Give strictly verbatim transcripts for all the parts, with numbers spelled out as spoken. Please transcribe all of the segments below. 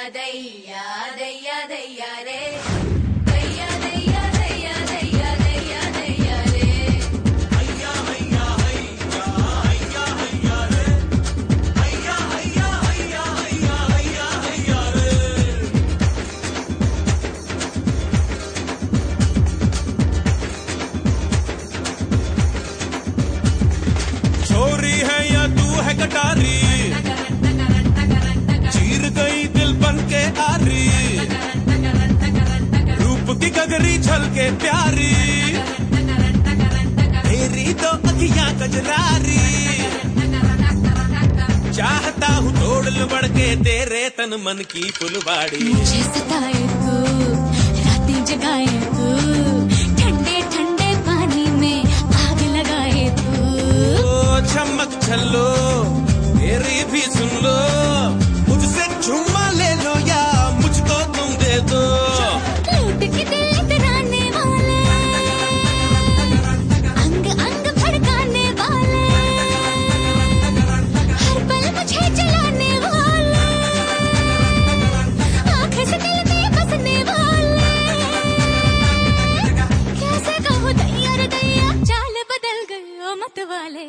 दैया दैया दैया रे दैया दैया दैया दैया दैया दैया रे हैया हैया हैया हैया हैया रे हैया हैया हैया हैया हैया हैया रे। छोरी है या तू है कटारी, चीर गई दिल बन के आरी, रूप की गगरी छल के प्यारी, तेरी तो अखियां कजरारी, चाहता हूँ तोड़ लुढ़ के तेरे तन मन की फुलवाड़ी। मुझे सताए तू, रातें जगाए तू, ठंडे ठंडे पानी में आग लगाए तू। ओ चमक छल्लो तेरी भी सुन लो, मुझसे चुम्मा ले लो या मुझको तुम दे दो। लूट के दिल इतराने वाले, अंग अंग भड़काने वाले, हर पल मुझे जलाने वाले, आँखें से दिल में बसने वाले। कैसे कहूँ दैया रे दैया, चाल बदल गई ओ मत वाले।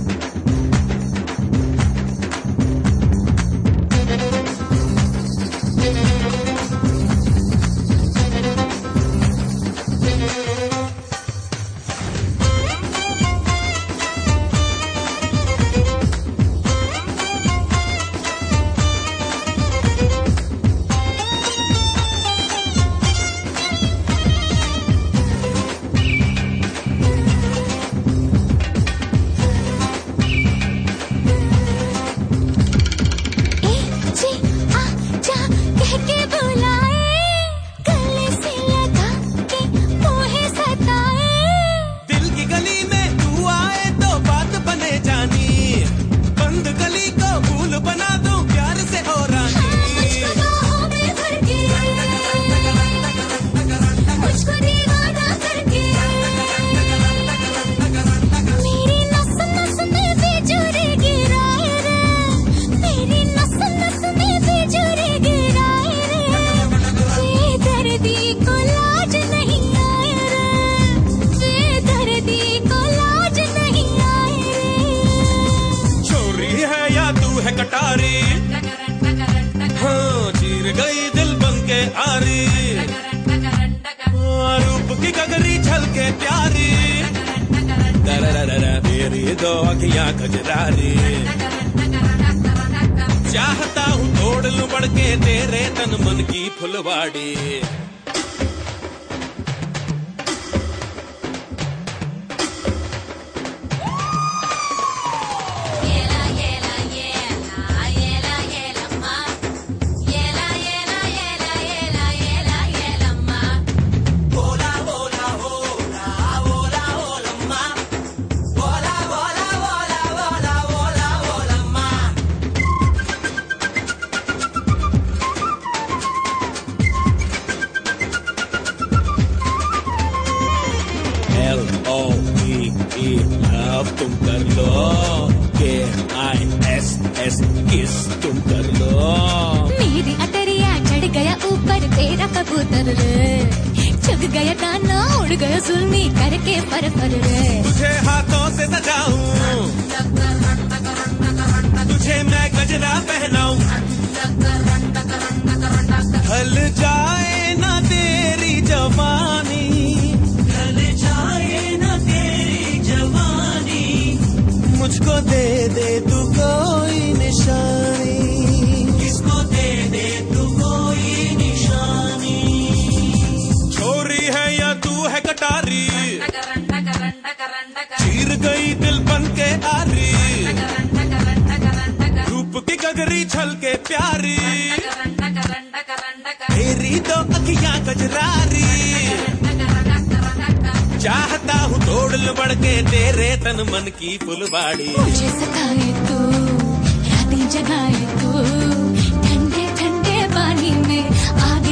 कटारी हाँ चीर गई दिल बन के आरी, रूप की गगरी छल के प्यारी, तेरी दो अखियां कजरारी, चाहता हूँ तोड़ लुढ़ के तेरे तन मन की फुलवाड़ी। लव तुम कर लो, के आई एस एस किस तुम कर लो। मेरी अटरिया चढ़ गया ऊपर तेरा कबूतर रे, चुग गया दाना उड़ गया जुल्मी करके पर पर रे। तुझे हाथों से सजाऊं, तुझे मैं गजरा पहनाऊं, ढल जाए ना तेरी जवानी, ढल जाए ना तेरी जवानी, मुझको दे दे तू कोई निशानी, किसको दे दे तू कोई निशानी। छोरी है या तू है कटारी, चीर गई दिल बन के आरी, रूप की गगरी छल के प्यारी, तेरी तो अखियां कजरारी, चाहता हूँ तोड़ लुढ़ के तेरे तन मन की फुलवाड़ी। मुझे सताए तू, रातें जगाए तू, ठंडे ठंडे पानी में आग